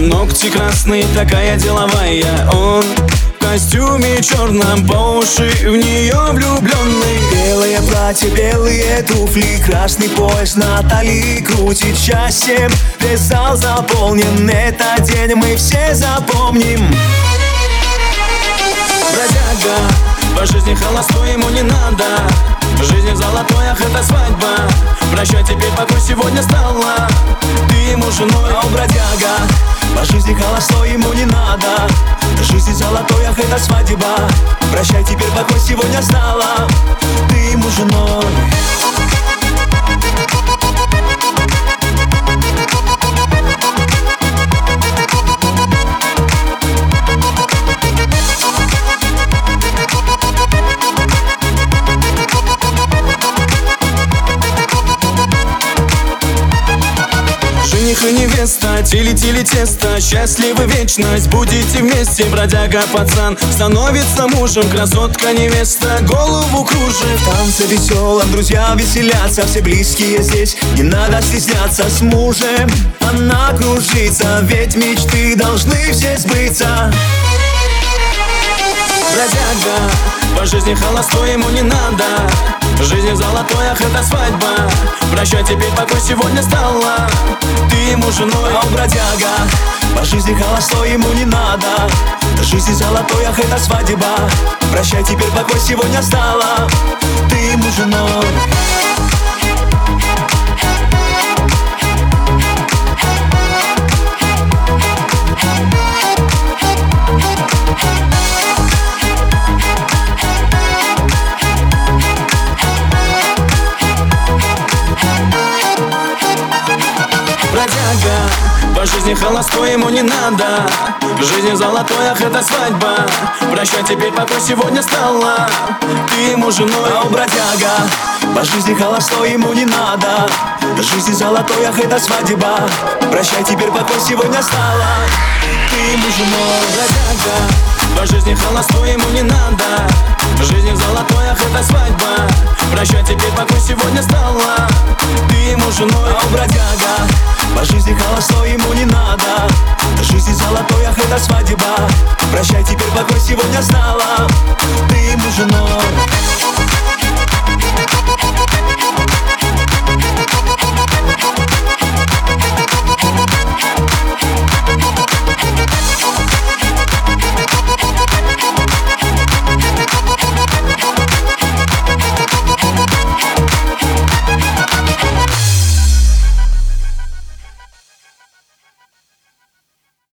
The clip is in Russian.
Ногти красные, такая деловая. Он в костюме черном, по уши в нее влюбленный. Белое платье, белые туфли, красный пояс на талии, крутит счастьем. Весь зал заполнен, этот день мы все запомним. Бродяга, по жизни холостой, ему не надо. В жизни золотой, ах, это свадьба. Прощай, теперь покой сегодня стала. Ты ему женой, а он бродяга. По жизни холостой, ему не надо. В жизни золотой, ах, это свадьба. Прощай, теперь покой сегодня стала. Ты ему женой. жених и невеста, тили-тили тесто, счастливы вечность, будете вместе. Бродяга пацан становится мужем, красотка невеста голову кружит. В танце веселом друзья веселятся, все близкие здесь, не надо стесняться. С мужем она кружится, ведь мечты должны все сбыться. Бродяга, по жизни холостой, ему не надо. В жизни золотой, ах, это свадьба. Прощай, теперь покой сегодня стала. Ты ему женой, а он бродяга. По жизни холостой, ему не надо. В жизни золотой, ах, это свадьба. Прощай, теперь покой сегодня стала. Ты ему женой. бродяга, по жизни холостой, ему не надо. В жизни золотой, ах, это свадьба. Прощай, теперь покой сегодня стала. Ты ему женой, а он бродяга. По жизни холостой, ему не надо. В жизни золотой, ах, это свадьба. Прощай, теперь покой сегодня стала. Ты ему женой. Бродяга, по жизни холостой, ему не надо. В жизни золотой, ах, это свадьба. Прощай, теперь покой сегодня стала. Ты ему женой, а он бродяга. По жизни холостой, ему не надо. В жизни золотой, ах, это свадьба. Прощай, теперь покой сегодня стала. Ты ему женой.